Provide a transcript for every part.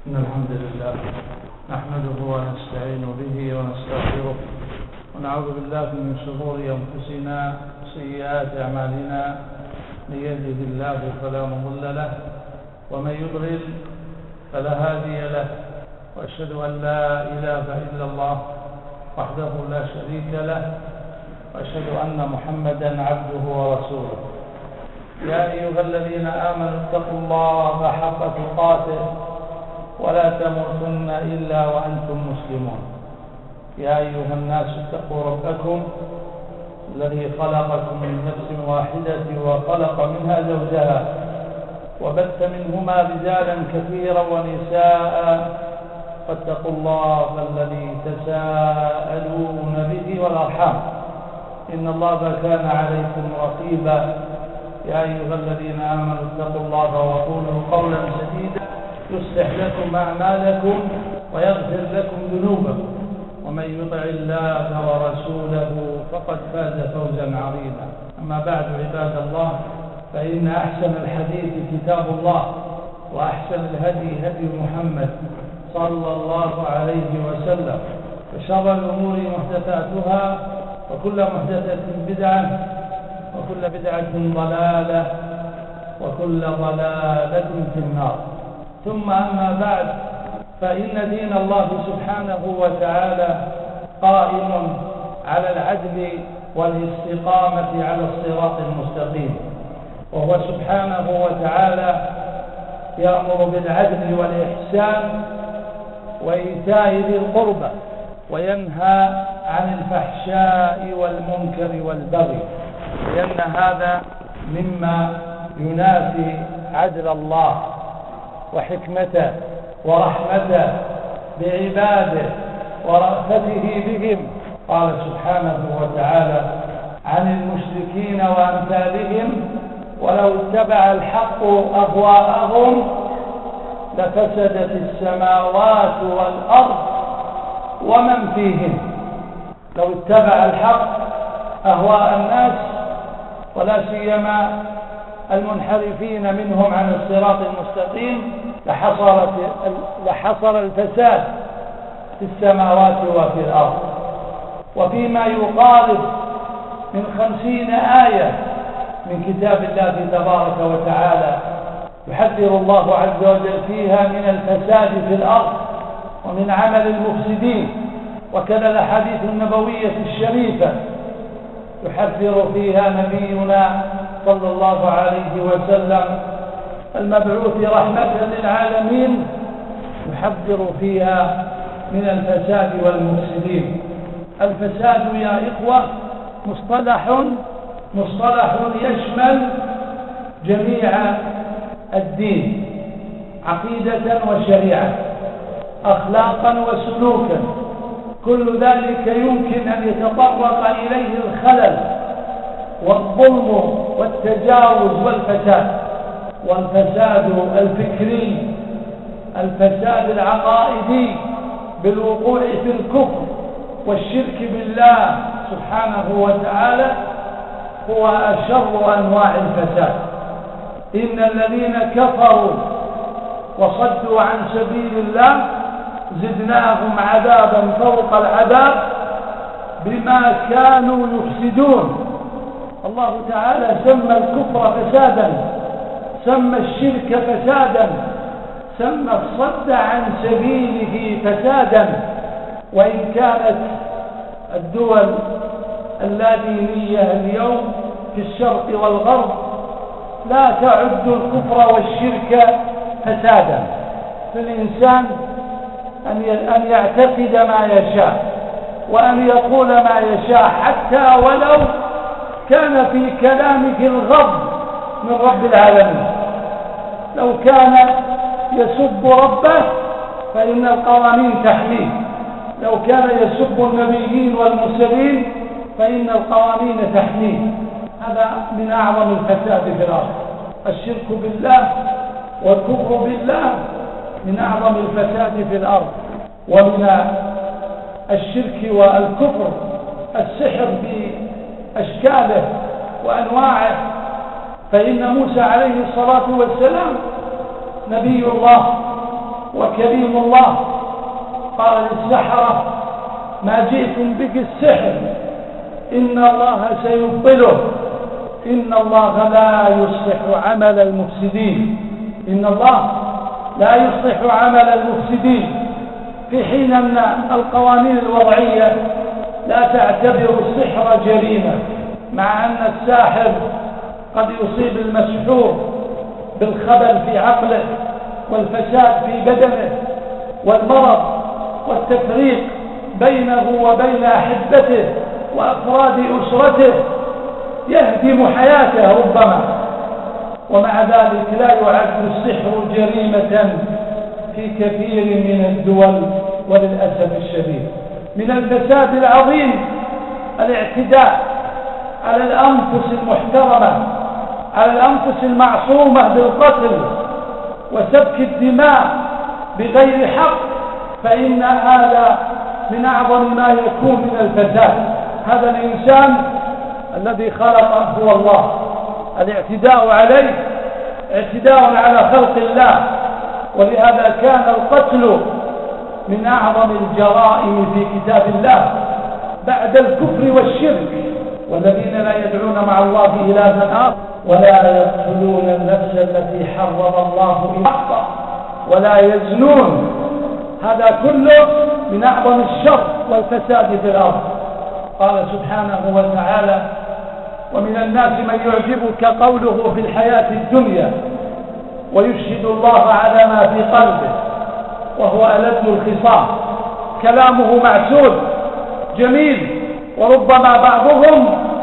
إن الحمد لله نحمده ونستعين به ونستغفره ونعوذ بالله من شرور أنفسنا وسيئات أعمالنا. من يهده الله فلا مضل له ومن يضلل فلا هادي له، وأشهد أن لا إله إلا الله وحده لا شريك له، وأشهد أن محمدا عبده ورسوله. يا أيها الذين آمنوا اتقوا الله حق تقاته ولا تموتن إلا وأنتم مسلمون. يا أيها الناس اتقوا ربكم الذي خلقكم من نفس واحدة وخلق منها زوجها وبث منهما رجالا كثيرا ونساء، فاتقوا الله الذي تساءلون به والأرحام إن الله كان عليكم رقيبا. يا أيها الذين آمنوا اتقوا الله وقولوا قولا سديدا يصلح لكم أعمالكم ويغفر لكم ذنوبكم، ومن يطع الله ورسوله فقد فاز فوزا عظيما. أما بعد، عباد الله، فإن أحسن الحديث كتاب الله، وأحسن الهدي هدي محمد صلى الله عليه وسلم، وشر الأمور محدثاتها، وكل محدثة بدعة، وكل بدعة ضلالة، وكل ضلالة في النار. ثم أما بعد، فإن دين الله سبحانه وتعالى قائم على العدل والاستقامة على الصراط المستقيم، وهو سبحانه وتعالى يأمر بالعدل والإحسان وإيتاء ذي القربى، وينهى عن الفحشاء والمنكر والبغي، لأن هذا مما ينافي عدل الله وحكمته ورحمته بعباده ورأفته بهم. قال سبحانه وتعالى عن المشركين وأمثالهم: ولو اتبع الحق أهواءهم لفسدت السماوات والأرض ومن فيهن. لو اتبع الحق أهواء الناس، ولا سيما المنحرفين منهم عن الصراط المستقيم، لحصل الفساد في السماوات وفي الأرض. وفيما يقارب من 50 آية من كتاب الله تبارك وتعالى يحذر الله عز وجل فيها من الفساد في الأرض ومن عمل المفسدين، وكذا الأحاديث النبوية الشريفة يحذر فيها نبينا صلى الله عليه وسلم المبعوث رحمة للعالمين، يحذر فيها من الفساد والمفسدين. الفساد يا إخوة مصطلح يشمل جميع الدين، عقيدة وشريعة، أخلاقا وسلوكا، كل ذلك يمكن أن يتطرق إليه الخلل والظلم والتجاوز والفساد. والفساد الفكري، الفساد العقائدي بالوقوع في الكفر والشرك بالله سبحانه وتعالى، هو أشر أنواع الفساد. إن الذين كفروا وصدوا عن سبيل الله زدناهم عذابا فوق العذاب بما كانوا يفسدون. الله تعالى سمى الكفر فسادا، سمى الشرك فسادا، سمى الصد عن سبيله فسادا. وإن كانت الدول اللادينية اليوم في الشرق والغرب لا تعد الكفر والشرك فسادا، فالإنسان أن يعتقد ما يشاء وأن يقول ما يشاء، حتى ولو كان في كلامه الغض من رب العالمين. لو كان يسب ربه فإن القوانين تحميه، لو كان يسب النبيين والمرسلين فإن القوانين تحميه. هذا من أعظم الفساد في الأرض. الشرك بالله والكفر بالله من أعظم الفساد في الأرض. ومن الشرك والكفر السحر بأشكاله وأنواعه، فإن موسى عليه الصلاة والسلام نبي الله وكريم الله قال للسحرة ما جئتم به السحر إن الله سيبطله إن الله لا يصلح عمل المفسدين إن الله لا يصلح عمل المفسدين، في حين أن القوانين الوضعية لا تعتبر السحر جريمة، مع أن الساحر قد يصيب المسحور بالخبل في عقله والفساد في بدنه والمرض والتفريق بينه وبين أحبته وأفراد أسرته، يهدم حياته ربما، ومع ذلك لا يعد السحر جريمة في كثير من الدول وللأسف الشديد. من الفساد العظيم الاعتداء على الأنفس المحترمة، على الأنفس المعصومة بالقتل وسفك الدماء بغير حق، فإن هذا من أعظم ما يكون من الفساد. هذا الإنسان الذي خلقه هو الله، الاعتداء عليه اعتداء على خلق الله، ولهذا كان القتل من أعظم الجرائم في كتاب الله بعد الكفر والشرك. والذين لا يدعون مع الله إلها آخر ولا يقتلون النفس التي حرم الله بالحق ولا يزنون، هذا كله من أعظم الشر والفساد في الأرض. قال سبحانه وتعالى ومن الناس من يعجبك قوله في الحياة الدنيا ويشهد الله على ما في قلبه وهو ألد الخصام، كلامه معسول جميل، وربما بعضهم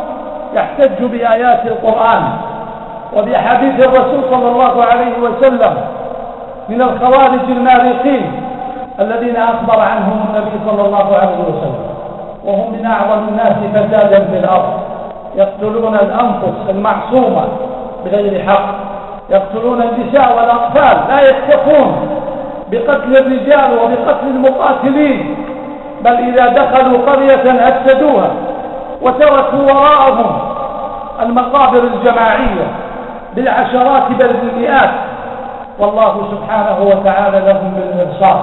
يحتج بآيات القرآن وبأحاديث الرسول صلى الله عليه وسلم من الخوارج المارقين الذين أخبر عنهم النبي صلى الله عليه وسلم، وهم من أعظم الناس فسادا في الأرض، يقتلون الأنفس المعصومة بغير حق، يقتلون النساء والأطفال، لا يكتفون بقتل الرجال وبقتل المقاتلين، بل إذا دخلوا قرية أفسدوها وتركوا وراءهم المقابر الجماعية بالعشرات بل بالمئات، والله سبحانه وتعالى لهم بالمرصاد.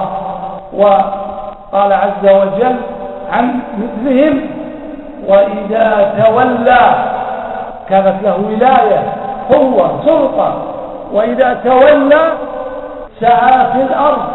وقال عز وجل عن مثلهم وإذا تولى، كانت له ولاية قوة سلطة، وإذا تولى سعى في الأرض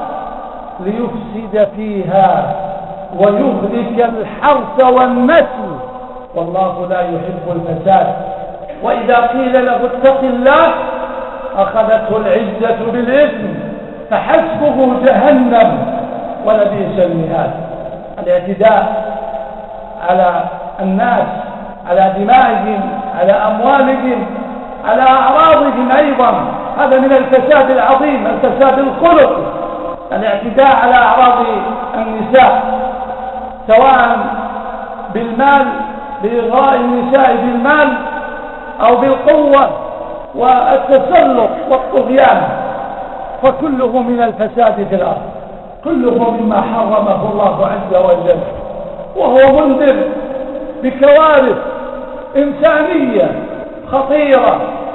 ليفسد فيها ويهلك الحرث والنسل والله لا يحب الفساد. وإذا قيل له اتق الله أخذته العزة بالإثم فحسبه جهنم ولبئس المهاد. الاعتداء على الناس، على دمائهم، على أموالهم، على أعراضهم أيضا، هذا من الفساد العظيم، الفساد الخلقي. الاعتداء على أعراض النساء سواء بالمال، بإغراء النساء بالمال أو بالقوة والتسلط والطغيان، فكله من الفساد في الأرض، كله مما حرمه الله عز وجل، وهو منذر بكوارث إنسانية خطيرة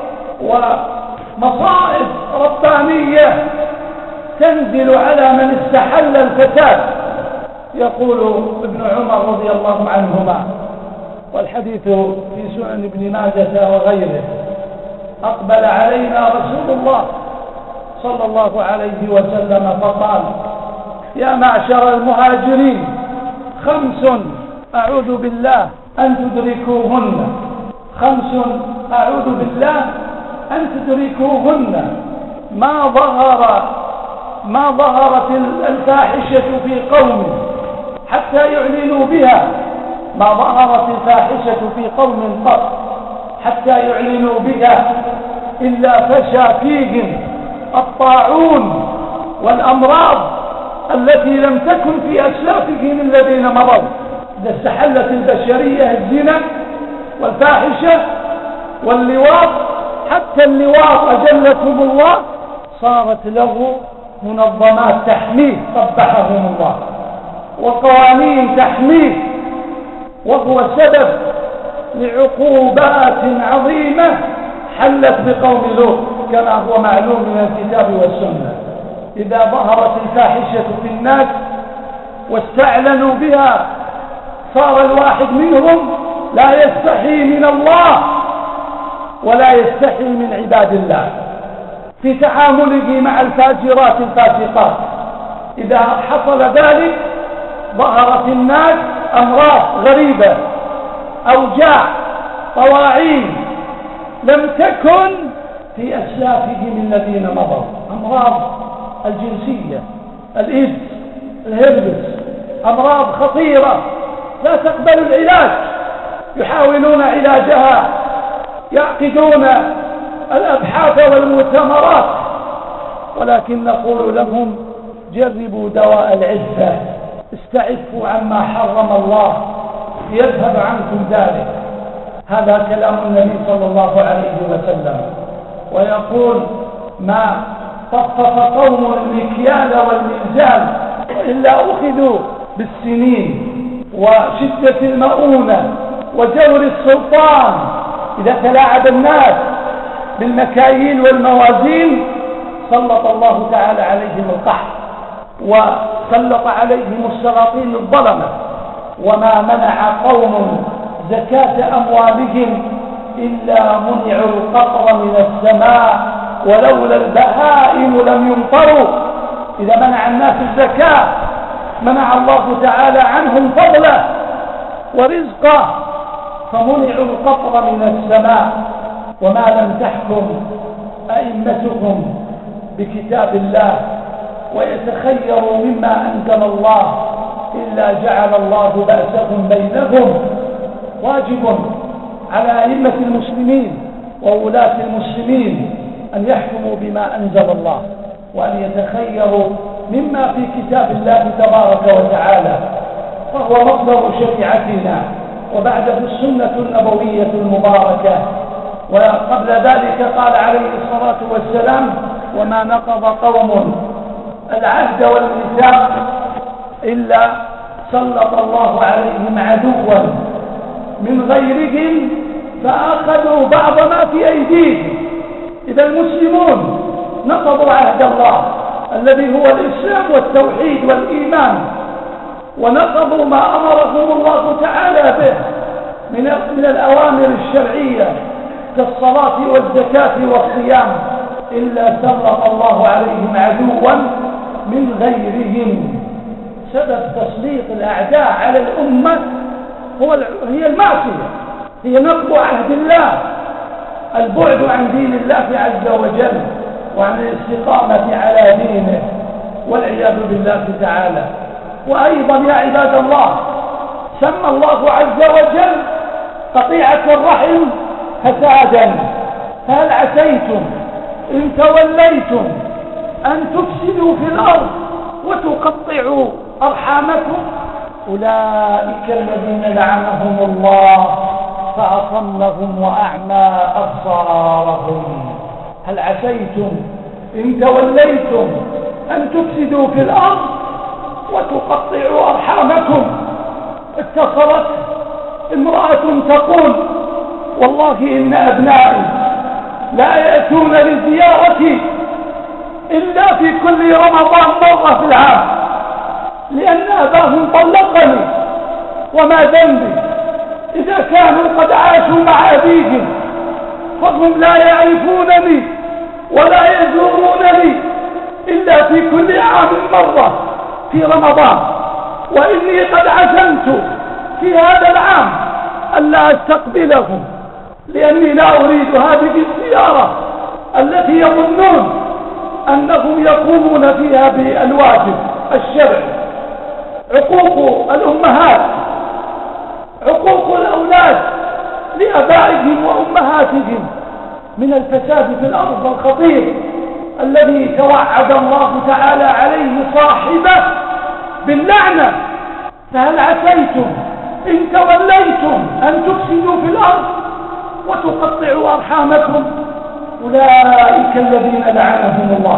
ومصائب ربانية تنزل على من استحل الفساد. يقول ابن عمر رضي الله عنهما، والحديث في سنن ابن ماجه وغيره، أقبل علينا رسول الله صلى الله عليه وسلم فقال يا معشر المهاجرين 5 أعوذ بالله أن تدركوهن، 5 أعوذ بالله أن تدركوهن ما ظهرت الفاحشة في قوم حتى يعلنوا بها، ما ظهرت الفاحشة في قوم قط حتى يعلنوا بها إلا فشى فيهم الطاعون والأمراض التي لم تكن في أسلافهم الذين مضوا. إذا استحلت البشرية الزنا والفاحشة واللواط، حتى اللواط أجلكم الله، صارت له منظمات تحميه قبحهم الله وقوانين تحميه، وهو سبب لعقوبات عظيمة حلت بقوم لوط كما هو معلوم من الكتاب والسنة. إذا ظهرت الفاحشة في الناس واستعلنوا بها صار الواحد منهم لا يستحي من الله ولا يستحي من عباد الله في تعامله مع الفاجرات الفاسقات. إذا حصل ذلك ظهر في الناس أمراض غريبة، أوجاع، طواعين لم تكن في أسلافهم الذين مضوا، أمراض الجنسية، الإيدز، الهربس، أمراض خطيرة لا تقبل العلاج، يحاولون علاجها، يعقدون الأبحاث والمؤتمرات، ولكن نقول لهم جربوا دواء العفة، استعفوا عما حرم الله يذهب عنكم ذلك. هذا كلام النبي صلى الله عليه وسلم. ويقول ما طفف قوم المكيال والميزان إلا أخذوا بالسنين وشدة المؤونة وجور السلطان. إذا تلاعب الناس بالمكاييل والموازين سلط الله تعالى عليهم القحط وسلط عليهم السلاطين الظلمة. وما منع قوم زكاة أموالهم إلا منعوا القطر من السماء ولولا البهائم لم يمطروا. إذا منع الناس الزكاة منع الله تعالى عنهم فضله ورزقه فمنعوا القطر من السماء. وما لم تحكم أئمتهم بكتاب الله ويتخيروا مما أنزل الله إلا جعل الله بأسهم بينهم. واجب على أئمة المسلمين وولاة المسلمين أن يحكموا بما أنزل الله وأن يتخيروا مما في كتاب الله تبارك وتعالى، فهو مصدر شريعتنا وبعده السنة النبوية المباركة. وقبل ذلك قال عليه الصلاة والسلام وما نقض قوم العهد والميثاق إلا سلط الله عليهم عدوا من غيرهم فأخذوا بعض ما في أيديهم. إذا المسلمون نقضوا عهد الله الذي هو الإسلام والتوحيد والإيمان، ونقضوا ما أمرهم الله تعالى به من الأوامر الشرعية كالصلاة والزكاة والصيام، إلا سلط الله عليهم عدوا من غيرهم. سبب تسليط الأعداء على الأمة هي المعصية، هي نقض عهد الله، البعد عن دين الله عز وجل وعن الاستقامة على دينه والعياذ بالله تعالى. وأيضا يا عباد الله سمى الله عز وجل قطيعة الرحم فسادا، فهل عسيتم إن توليتم أن تفسدوا في الأرض وتقطعوا أرحامكم؟ أولئك الذين لعنهم الله فأصمهم وأعمى أبصارهم. هل عسيتم إن توليتم أن تفسدوا في الأرض وتقطعوا أرحامكم؟ اتصلت امرأة تقول والله إن أبنائي لا يأتون لزيارتي إلا في كل رمضان مرة في العام لأن أباهم طلقني، وما ذنبي إذا كانوا قد عاشوا مع أبيهم فهم لا يعرفونني ولا يزورونني إلا في كل عام مرة في رمضان، وإني قد عزمت في هذا العام ألا أستقبلهم لأني لا أريد هذه الزيارة التي يظنون أنهم يقومون فيها بالواجب الشرعي. عقوق الأمهات، عقوق الأولاد لأبائهم وأمهاتهم من الفساد في الأرض الخطير الذي توعد الله تعالى عليه صاحبه باللعنة. فهل عسيتم إن توليتم أن تفسدوا في الأرض وتقطعوا أرحامكم؟ أولئك الذين لعنهم الله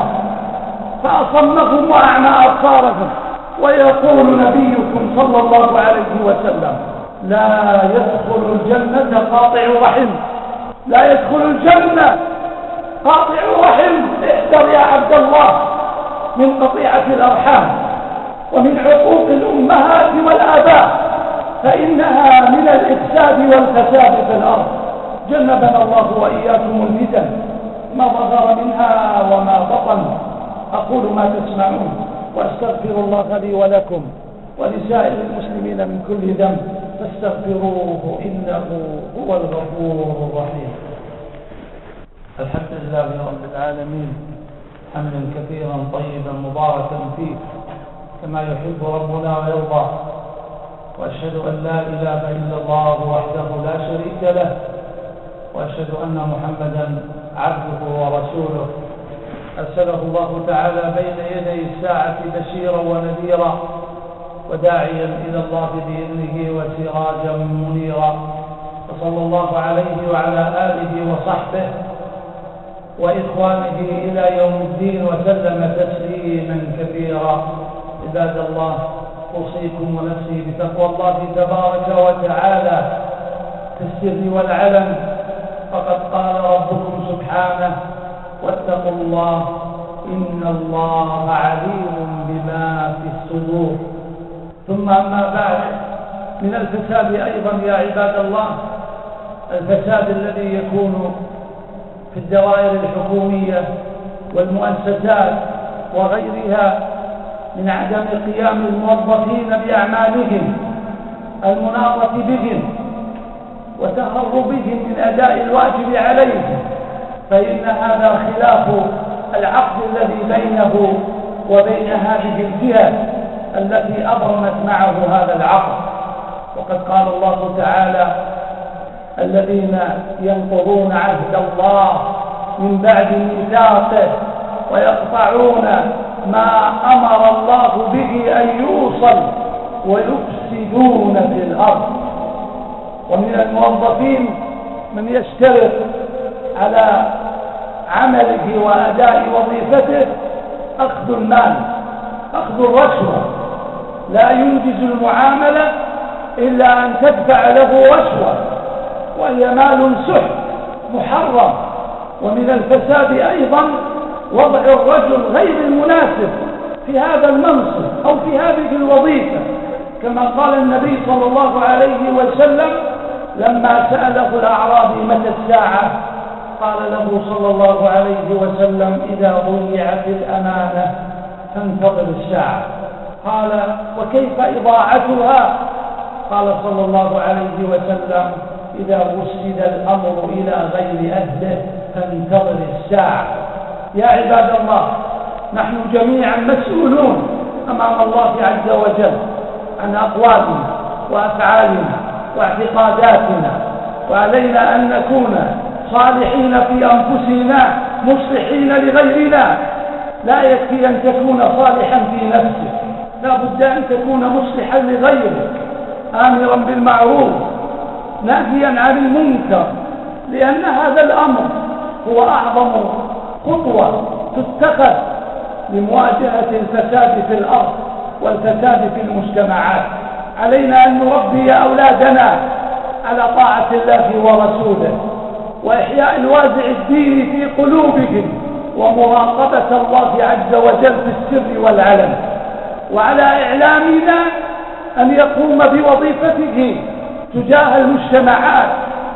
فأصمهم وأعمى أبصارهم. ويقول نبيكم صلى الله عليه وسلم لا يدخل الجنة قاطع رحم، لا يدخل الجنة قاطع رحم. احذر يا عبد الله من قطيعة الأرحام ومن حقوق الأمهات والآباء، فإنها من الإفساد والفساد في الأرض. جنبنا الله وإياكم الفتن ما ظهر منها وما بطن. أقول ما تسمعون وأستغفر الله لي ولكم ولسائر المسلمين من كل ذنب فاستغفروه إنه هو الغفور الرحيم. الحمد لله رب العالمين حمدا كثيرا طيبا مباركا فيه كما يحب ربنا ويرضى، وأشهد أن لا إله إلا الله وحده لا شريك له، وأشهد أن محمدا عبده ورسوله أرسله الله تعالى بين يدي الساعة بشيرا ونذيرا وداعيا إلى الله بإذنه وسراجا منيرا، وصلى الله عليه وعلى آله وصحبه وإخوانه إلى يوم الدين وسلم تسليما كثيرا. عباد الله، أوصيكم ونفسي بتقوى الله تبارك وتعالى في السر والعلن، فقد قال ربكم سبحانه: واتقوا الله إن الله عليم بما في الصدور. ثم أما بعد، من الفساد أيضا يا عباد الله الفساد الذي يكون في الدوائر الحكومية والمؤسسات وغيرها من عدم قيام الموظفين بأعمالهم المناطة بهم وتهربهم من أداء الواجب عليهم، فإن هذا خلاف العقد الذي بينه وبين هذه الجهة التي أبرمت معه هذا العقد. وقد قال الله تعالى: الذين ينقضون عهد الله من بعد ميثاقه ويقطعون ما أمر الله به أن يوصل ويفسدون في الأرض. ومن الموظفين من يشترط على عمله وأداء وظيفته أخذ المال، أخذ الرشوة، لا ينجز المعاملة إلا أن تدفع له رشوة، وهي مال سحت محرم. ومن الفساد أيضا وضع الرجل غير المناسب في هذا المنصب أو في هذه الوظيفة، كما قال النبي صلى الله عليه وسلم لما سأله الأعرابي متى الساعة، قال له صلى الله عليه وسلم: إذا ضيعت الأمانة فانتظر الساعة. قال: وكيف إضاعتها؟ قال صلى الله عليه وسلم: إذا وسد الأمر إلى غير أهله فانتظر الساعة. يا عباد الله، نحن جميعا مسؤولون أمام الله عز وجل عن أقوالنا وأفعالنا واعتقاداتنا، وعلينا أن نكون صالحين في أنفسنا مصلحين لغيرنا. لا يكفي أن تكون صالحا في نفسك، لا بد أن تكون مصلحا لغيرك، آمرا بالمعروف ناهيا عن المنكر، لأن هذا الأمر هو أعظم خطوة تتخذ لمواجهة الفساد في الأرض والفساد في المجتمعات. علينا أن نربي أولادنا على طاعة الله ورسوله، وإحياء الوازع الديني في قلوبهم، ومراقبة الله عز وجل في السر والعلن. وعلى إعلامنا أن يقوم بوظيفته تجاه المجتمعات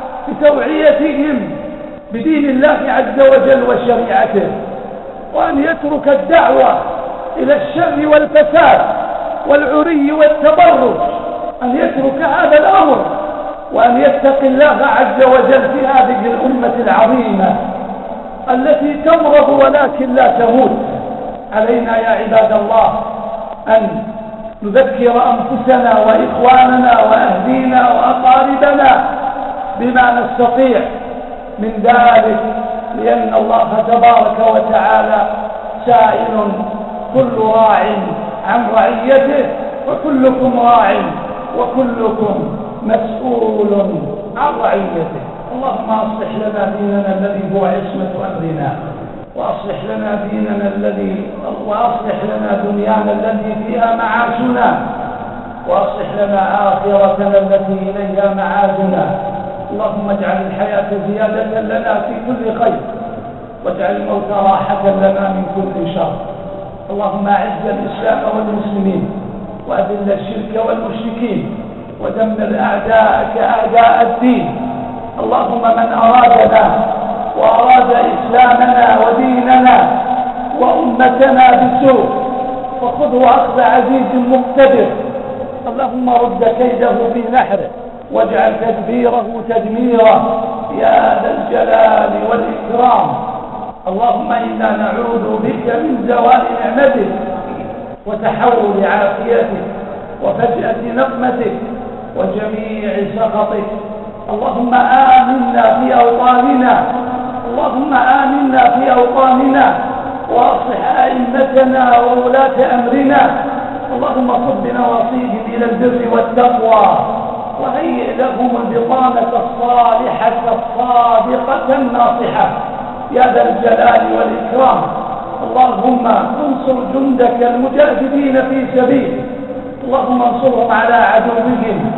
بتوعيتهم بدين الله عز وجل وشريعته، وأن يترك الدعوة إلى الشر والفساد والعري والتبرج، أن يترك هذا الأمر، وأن يتقي الله عز وجل في هذه الأمة العظيمة التي تمرض ولكن لا تموت. علينا يا عباد الله أن نذكر أنفسنا وإخواننا وأهلينا وأقاربنا بما نستطيع من ذلك، لأن الله تبارك وتعالى سائل كل راع عن رعيته، وكلكم راع وكلكم مسؤول عن رعيته. اللهم أصلح لنا ديننا الذي هو عصمة أمرنا، وأصلح لنا دنيانا التي فيها معاشنا، وأصلح لنا آخرتنا التي إليها معادنا. اللهم اجعل الحياة زيادة لنا في كل خير، واجعل الموت راحة لنا من كل شر. اللهم أعز الإسلام والمسلمين وأذل الشرك والمشركين ودمر أعداءك أعداء الدين. اللهم من أرادنا وأراد إسلامنا وديننا وأمتنا بسوء فخذه أخذ عزيز مقتدر. اللهم رد كيده في نحره واجعل تدبيره تدميرا يا ذا الجلال والإكرام. اللهم إنا نعوذ بك من زوال نعمتك وتحول عافيتك وفجأة نقمتك وجميع سخطك. اللهم آمنا في أوطاننا، اللهم آمنا في أوطاننا وأصلح أئمتنا وولاة أمرنا. اللهم صب نواصيهم إلى البر والتقوى وهيئ لهم البطانة الصالحة الصادقة الناصحة يا ذا الجلال والإكرام. اللهم انصر جندك المجاهدين في سبيلك، اللهم انصرهم على عدوهم.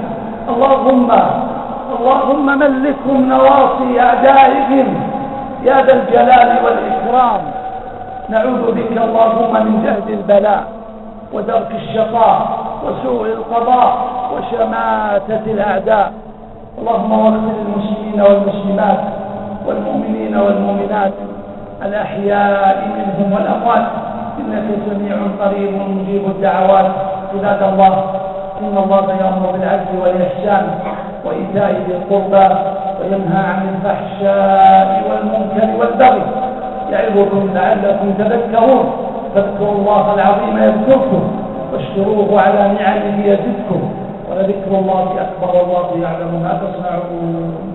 اللهم ملكهم نواصي أعدائهم يا ذا الجلال والإكرام. نعوذ بك اللهم من جهد البلاء ودرك الشقاء وسوء القضاء وشماتة الأعداء. اللهم واغفر للمسلمين والمسلمات والمؤمنين والمؤمنات الأحياء منهم والأموات إنك سميع قريب مجيب الدعوات. عباد الله، إن الله يأمر بالعدل والإحسان وإيتاء ذي القربى وينهى عن الفحشاء والمنكر والبغي يعظكم لعلكم تذكرون. فاذكروا الله العظيم يذكركم واشكروه على نعمه يزدكم ولذكر الله أكبر والله يعلم ما تصنعون.